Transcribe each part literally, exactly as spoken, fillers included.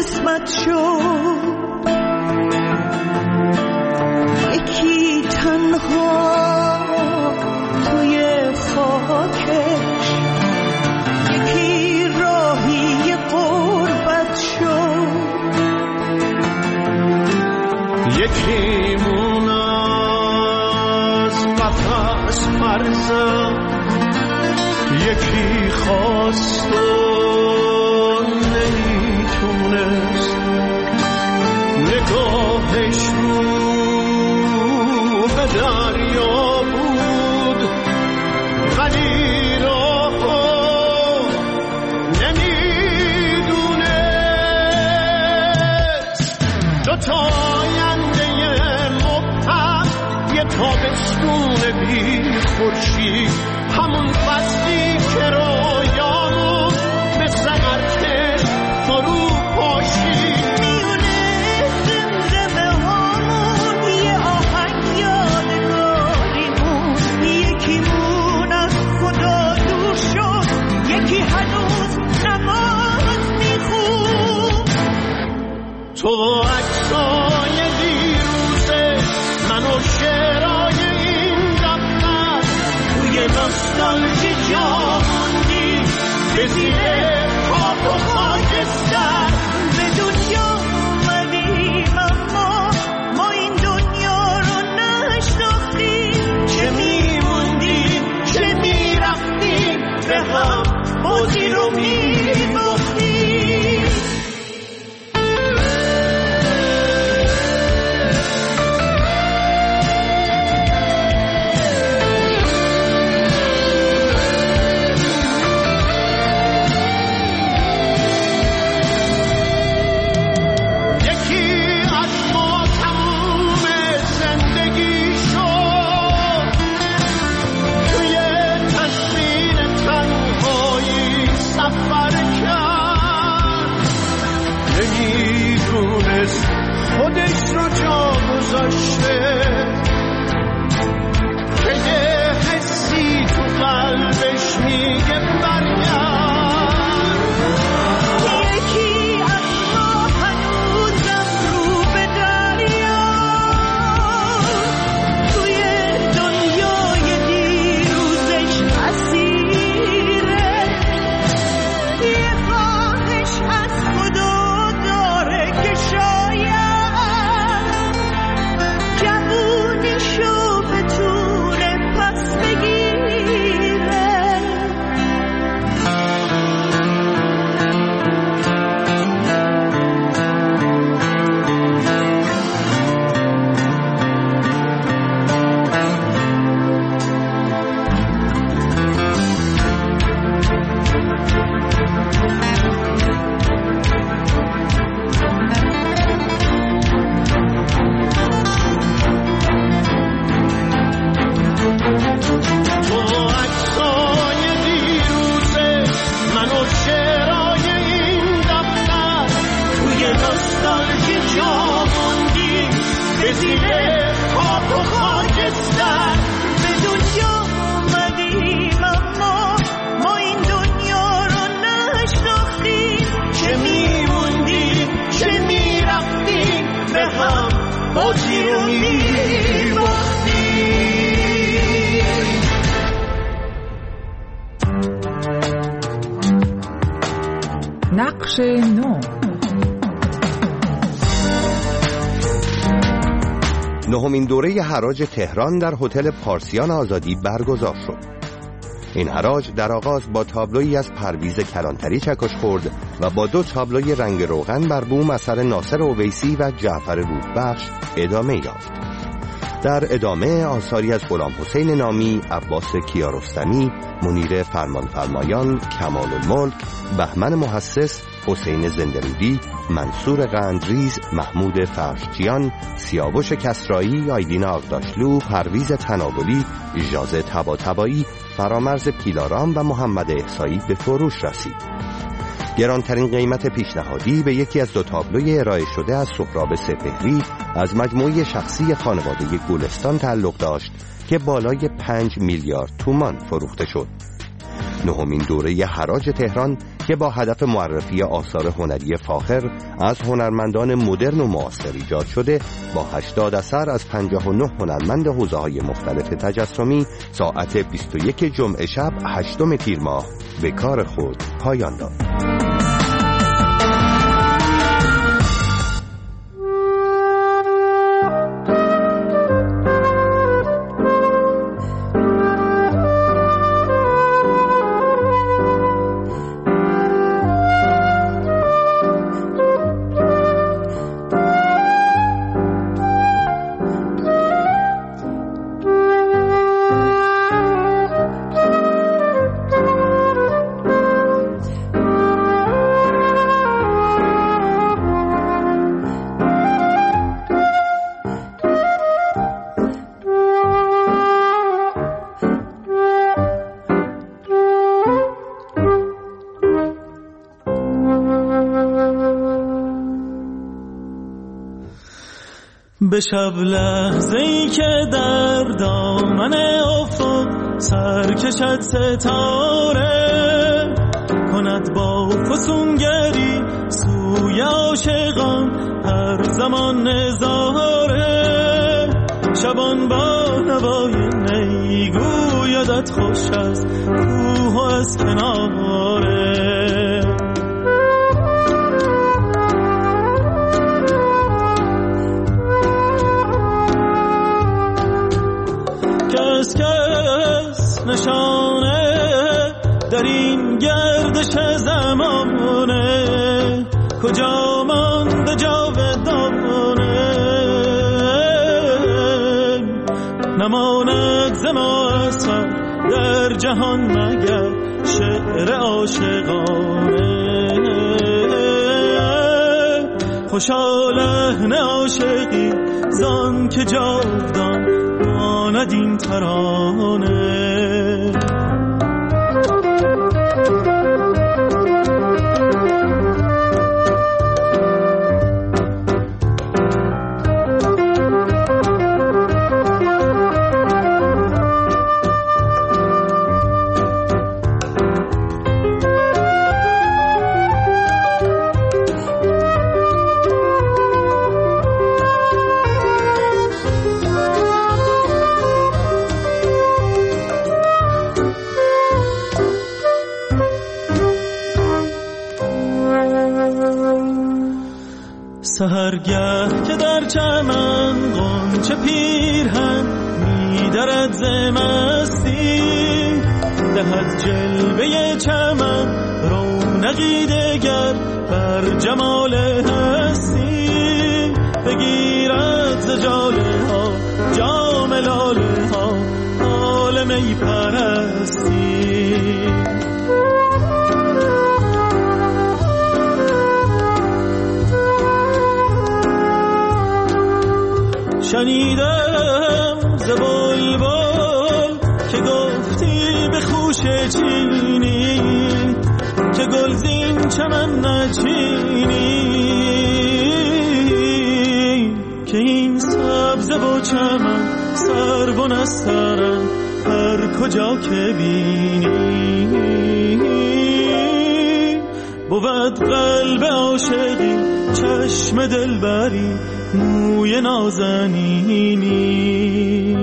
قسمت شد یکی تنها توی خاکش، یکی راهی غربت شد، یکی مون از قفس پرزد، یکی خواست و نمیتونست، نگاهش رو به دریا بود ولی راهو نمیدونست. دوتا آینده مبهم، یه تابستون بی خورشید، همون فصلی که رویامون مثل ارتش فرو پاشید. میونه زمزمه هامون یه آهنگ یادگاریمون، یکیمون از خدا دور شد، یکی هنوز نماز میخون. تو عکسای دیروزه، من و شعرهای این دفتر، توی نوستالژی جا موندی به زیر خاک و خاکستر. به دنیا اومدیم اما ما این دنیا رو نشناختیم، چه میموندیم چه میرفتیم، به هم بازی رو میباختیم. خودش رو جا گذاشته که یه حسی تو قلبش میگه برگرد. یکی از ما هنوزم رو به دریا، توی دنیای دیروزش اسیره، یه خواهش از خدا داره که شاید جوونیشو بتونه پس بگیره. تو عکسای دیروزه، من و شعرهای این دفتر، توی نوستالژی جا موندیم به زیر خاک و خاکستر. به دنیا اومدیم اما ما این دنیا رو نشناختیم، چه میموندیم چه میرفتیم، به هم بازی رو میباختیم. نقش نو. نهمین دوره حراج تهران در هتل پارسیان آزادی برگزار شد. این حراج در آغاز با تابلویی از پرویز کلانتری چکش خورد و با دو تابلوی رنگ روغن بر بوم اثر ناصر اویسی و جعفر روحبخش ادامه یافت. در ادامه آثاری از غلام حسین نامی، عباس کیارستمی، منیر فرمانفرمایان، کمال الملک، بهمن محسس، حسین زندرودی، منصور قندریز، محمود فرشچیان، سیاوش کسرایی، آیدین آغداشلو، پرویز تناولی، اجازه طباطبایی، فرامرز پیلارام و محمد احسایی به فروش رسید. گرانترین قیمت پیشنهادی به یکی از دو تابلوی ارائه شده از سهراب سپهری از مجموعه شخصی خانواده گلستان تعلق داشت که بالای پنج میلیارد تومان فروخته شد. نهمین دوره حراج تهران که با هدف معرفی آثار هنری فاخر از هنرمندان مدرن و معاصر ایجاد شده با هشتاد اثر از پنجاه و نه هنرمند حوزه‌های مختلف تجسمی ساعت بیست و یک جمعه شب هشتم تیر ماه به کار خود پایان داد. به شب لحظه‌ای که در دامن افق سر کشد ستاره کند با فسونگری سوی عاشقان هر زمان نظاره شبان با نوای نی گویدت خوش است کوه از کناره کس کس نشانه در این گردش زمانه کجا مانده جاودانه نماند ز ما اثر در جهان مگر شعر عاشقانه خوشا لحن عاشقی زان که جاودان ماند این ترانه سحرگه که در چمن غنچه پیرهن می‌درد ز مستی دهد جلوه چمن رونقی دگر بر جمال هستی بگیرد ز جاله ها جام لاله ها حال می پرستی شنیدم ز بلبل که گفتی به خوشه چینی که گلزین چمن نچینی که این سبزه و چمن سرو و نسترن هر کجا که بینی بود قلب عاشقی چشم دلبری موی نازنینی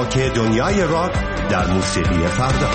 چاک دنیای راک در موسیقی فردا.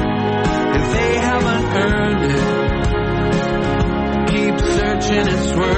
It's worth